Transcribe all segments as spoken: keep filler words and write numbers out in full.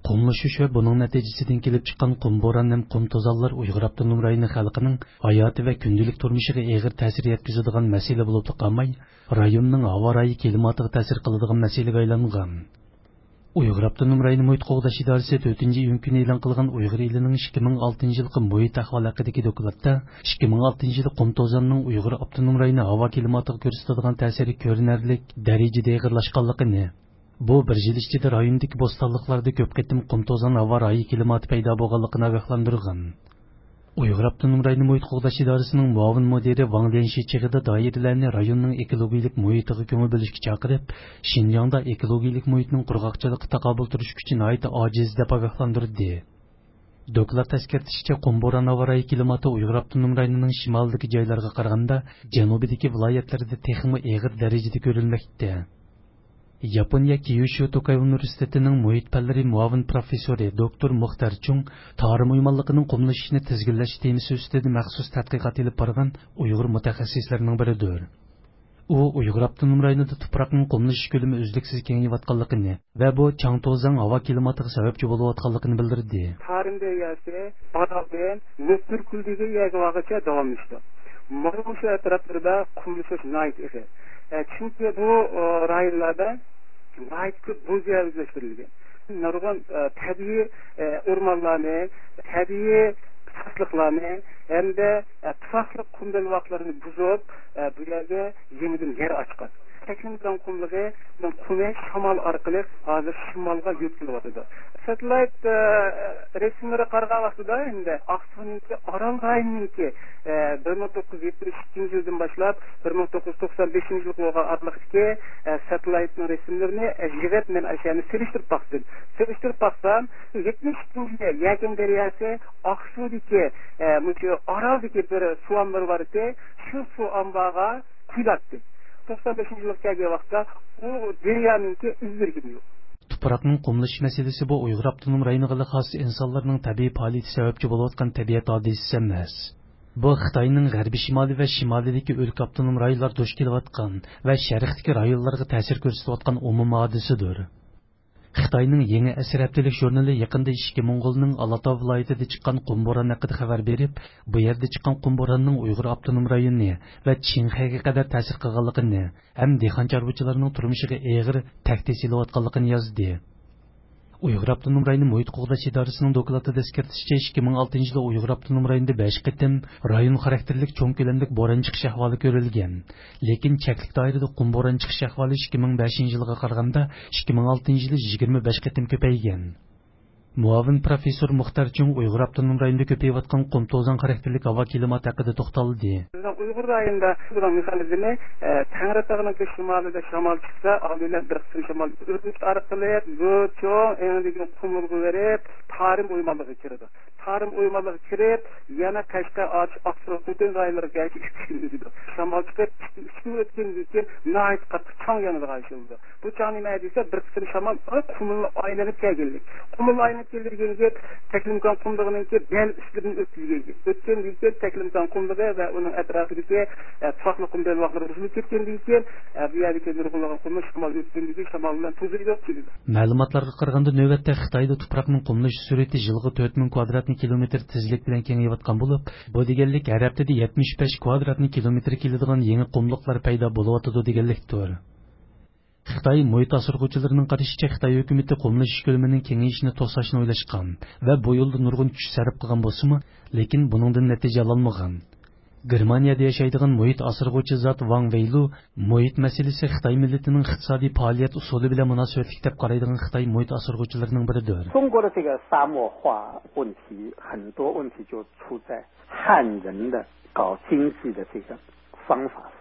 Qumlashish va buning natijasidan kelib chiqqan qum bo'ron ham qum to'zonlar Uyg'ur avtonom rayoni xalqining hayoti va kundalik turmushiga og'ir ta'sir yetkazadigan masala bo'lib qolmay, rayonning havo rayi klimatiga ta'sir qiladigan masalaga aylangan. Uyg'ur avtonom rayoni muhit qo'g'dash idorasi to'rtinchi iyun kuni e'lon qilgan Uyg'ur elining ikki ming oltinchi yilgi muhit ahvoli haqidagi dokladda ikki ming oltinchi yil qum to'zonning Uyg'ur avtonom rayoni havo klimatiga ko'rsatadigan ta'siri ko'rinarli darajada og'irlashganligini, bu bir yil ichida rayondagi bo'stonliqlarda ko'p qitim qum to'zon havo rayi klimati paydo bo'lganligini ogohlantirgan. Uyg'ur avtonom rayoni muhit qo'g'dash idorasining muavin mudiri Wang Lianshi chig'ida doiralarni rayonning ekologik muhitiga ko'ngil bo'lishga chaqirib, Xinjiangda ekologik muhitning qurg'oqchilikqa taqobil turish kuchi nihoyat ojiz deb ogohlantirdi. Doklad taskartishicha qum bo'ron havo rayi klimati Uyg'ur avtonom rayonining shimolidagi joylarga qaraganda janubidagi viloyatlarda texmi og'ir darajada ko'rilmoqda. Yaponiya Kyushu Tokai universitetining muhit fanlari muavin professori doktor Muxtar Chung tarim uymonligining qumlashishini tizginlash temasi ustida maxsus tadqiqot olib borgan Uyg'ur mutaxassislarining biridir. U Uyg'ur avtonom rayonida tuproqning qumlashish ko'lami uzluksiz kengayotganligini va bu Changto'zang havo klimatiga sababchi bo'layotganligini bildirdi. Tarim deyasi Badalben Nötür kuldagi yag'og'icha davom etdi. Mana shu atroflarda qumlashish nihoyat edi. Chunki bu rayonlarda nihoyat ko'p bo'zga o'zlashtirilgan. Nurg'un tabiiy o'rmonlarni, tabiiy fasliqlarni hamda tufaqli qum belbog'larini buzib, bu yerga yenidan yer ochgan. Teknik qumligi qumi shamol orqali hozir shimolga yo'tkilyapti. Satellite resimlari qargan vaqtida endi Aqsuninki Orol rayonininki bir ming to'qqiz yuz yetmish ikkinchi yildan boshlab bir ming to'qqiz yuz to'qson beshinchi yilga aniqlikki satellite resimlarini yig'ib men ashani selishtirib baqdim. Selishtirib baqsam yetmish ikkinchi yil Yakin daryosi Aqsudagi shu Oroldagi bir suv ombori bor edi. Shu suv omboriga quyiladi. to'qson beshinchi yilga vaqtda u daryoninki izlirgim yo'q. Tuproqning qumlashish masalasi bu Uyg'ur avtonom rayoniga xos insonlarning tabiiy faoliyati sababchi bo'layotgan tabiat hodisasi emas. Bu Xitoyning g'arbiy shimoliy va shimolidagi o'lka avtonom rayonlar duch kelayotgan va sharqdagi rayonlarga ta'sir ko'rsatayotgan umumiy hodisadir. Xitoyning yangi asr haftalik jurnali yaqinda ikki Mo'ng'olning Alatau viloyatida chiqqan qum bo'roni haqida xabar berib, bu yerda chiqqan qum bo'ronining Uyg'ur avtonom rayoni va Qinghayga qadar ta'sir qilganligini, ham dehqon chorvachilarning turmushiga og'ir tahdid solayotganligini yozdi. Uyg'ur avtonom rayoni muhit qo'g'dash idorasining dokladida eskartishicha ikki ming oltinchi yilda Uyg'ur avtonom rayonida besh qitim rayon xarakterlik cho'ng ko'lamlik bo'ron chiqish ahvoli ko'rilgan. Lekin cheklik doirada qum bo'ron chiqish ahvoli ikki ming beshinchi yilga qaraganda ikki ming oltinchi yilda yigirma besh qitim ko'paygan. Muavin professor Muxtar Chung Uyg'ur avtonom rayonida ko'payayotgan qum to'zon xarakterlik havo klimati haqida to'xtaldi. Uyg'ur rayonida buning misolini Tangratog'ning shimolida shamol chiqsa, oldindan bir qism shamol o'tib orqali go'cho endiga qumurg'i berib, tarim o'ymonligiga kirdi. Tarim o'ymonligiga kirib, yana Qashqa, Oqsuv butun rayonlarga ikki kun o'tdi. Shamol chiqib, ikki kun o'tgandan keyin nihoyat qattiq chang yanada qayshildi. Bu chang nima desa, bir qism shamol qumni aylanib kelganlik. Qumni aylanib keldirganga Taklimkon qumlig'iningki bel ustidan o'tkazilgan. O'tgandan keyin Taklimkon qumlig'i va uning atrofidagi tufaqli qum belbog'lari buzilib ketgandan keyin bu yerdagi nurg'unlagan qumni shamol o'tgandan keyin shamol bilan to'zib ketdi. Ma'lumotlarga qaraganda navbatda Xitoyda tuproqning qumlash sur'ati yilga to'rt ming kvadrat kilometr tezlik bilan kengayotgan bo'lib, bu deganlik har haftada yetmish besh kvadrat kilometr keladigan yangi qumliqlar paydo bo'layotdi deganlikdir. Xitoy muhit asrg'uvchilarining qarashicha Xitoy hukumatı qumlashish ko'lamining kengayishini to'sashni o'ylashgan va bu yo'lda nurg'un kuch sarf qilgan bo'lsa-mu, lekin buningdan natija ololmagan. Germaniyada yashaydigan muhit asrg'uvchi zot Wang Weilu muhit masalasi Xitoy millatining iqtisodiy faoliyat usuli bilan munosabatli deb qaraydigan Xitoy muhit asrg'uvchilarining biridir. 中国的这个沙漠化问题，很多问题就出在汉人的搞经济的这个方法上。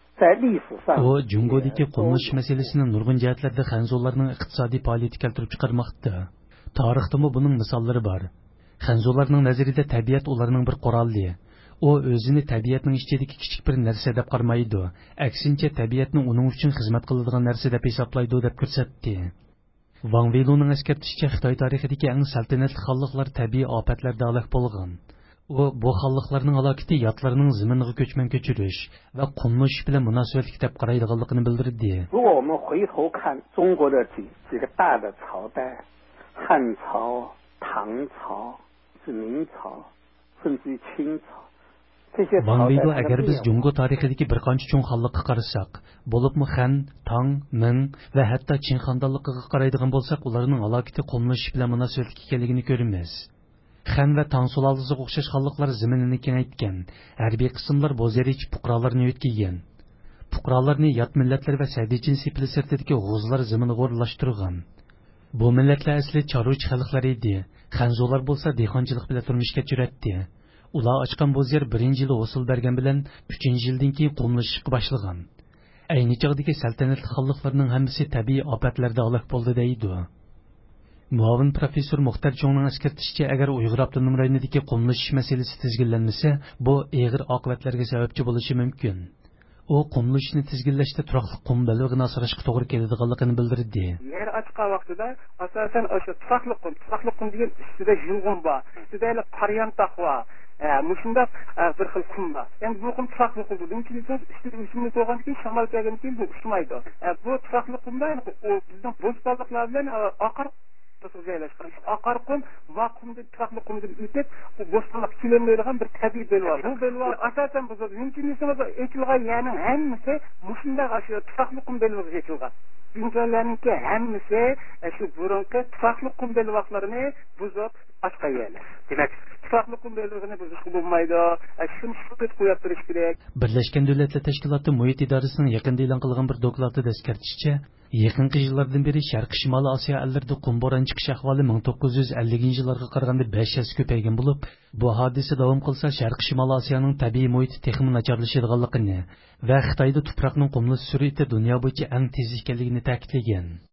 O Jungodagi qumlash masalasini nurg'un jihatlarda Xanzollarning iqtisodiy faoliyati keltirib chiqarmoqda. Tarixda buning misollari bor. Xanzollarning nazarida tabiat ularning bir quroli. U o'zini tabiatning ichidagi kichik bir narsa deb qarmaydi. Aksincha tabiatning uning uchun xizmat qiladigan narsa deb hisoblaydi deb ko'rsatdi. Wang Weiluning eskartishicha Xitoy tarixidagi eng saltanatli xonliqlar tabiiy ofatlarda halok bo'lgan. U bu xonliqlarning alokati yotlarning ziminiga ko'chman ko'chirish va qumlash bilan munosabatli deb qaraydiganligini bildirdi. 如果我们回头看中国的几几个大的朝代， 汉朝、唐朝、是明朝，甚至于清朝。 Ван Вейдо, әгәр без Джунго тарихидагы бер канча чоң ханлыкка карасак, булыпмы Хан, Таң, Мин ва хәтта Чин ханданлыгыга карайдыган булсак, уларның алакыты кулланыш белән мөнәсәбәтле икәнлеген күрәбез. Хан ва Таң сулалдысыга охшаш ханлыклар зиминне киңәйткән, хәрби кысымлар бозерич пукраларны үткәйгән. Пукраларны ят милләтләр ва сәди җинси плесертидәге гузлар зиминне горлаштырган. Бу милләтләр әсли чаруч халыклар иде. Ханзулар булса диханчылык белән тормыш кечерәтте. Ular açqan bu yer birinci yılı usul bergen bilen üçüncü yıldan keyin qumlashishga boshlagan. Ayni chog'dagi saltanatli xonliqlarning hammasi tabiiy ofatlarda halok bo'ldi deydi. Muavin professor Muxtar Cho'ngning eskartishicha, agar Uyg'ur avtonom rayonidagi qumlashish masalasi tizginlanmasa, bu og'ir oqibatlarga sababchi bo'lishi mumkin. U qumlashishni tizginlashda turaqli qum balog'ini asrashga to'g'ri keladiganligini bildirdi. Yer ochqan vaqtida asosan o'sha turaqli qum, turaqli qum degan ustida yulg'un bor, ustida qaryan taqva Muşunda bir xil kum var. Yani bu kum tufaklı kumdu. Çünkü biz işte üstünde doğan ki şamal gelgen ki bu uçmaydı. Bu tufaklı kumda yani o bizden boz balıklarla akar joylashgan. Akar kum vakumda tufaklı kumdan ötüp bu boz balık kilemlerinden bir tabiiy bel var. Bu bel var asasen bu mümkün ise ekilgan yani hemmisi muşunda aşağı tufaklı kum bel var ekilgan. Güncellerninki hemmisi şu burunki tufaklı kum bel vaklarını buzop açqa yerler. Demek tufaklı kum belirgini buzuşku bulmaydı. Şunu şüphet koyup duruş gerek. Birleşken Devletler Teşkilatı Muhit İdarəsinin yakında e'lon qilgan bir dokladda eskartishicha, yaqinqi yillardan beri Sharq Shimoliy Osiyo ellarida qum bo'ron chiqish ahvoli ming to'qqiz yuz ellinchi yillarga qaraganda besh yuz ko'paygan bo'lib, bu hodisa davom qilsa Sharq Shimoliy Osiyoning tabiiy muhiti texmi nacharlashadiganligini va Xitoyda tuproqning qumlash sur'ati dunyo bo'yicha eng tez ekanligini ta'kidlagan.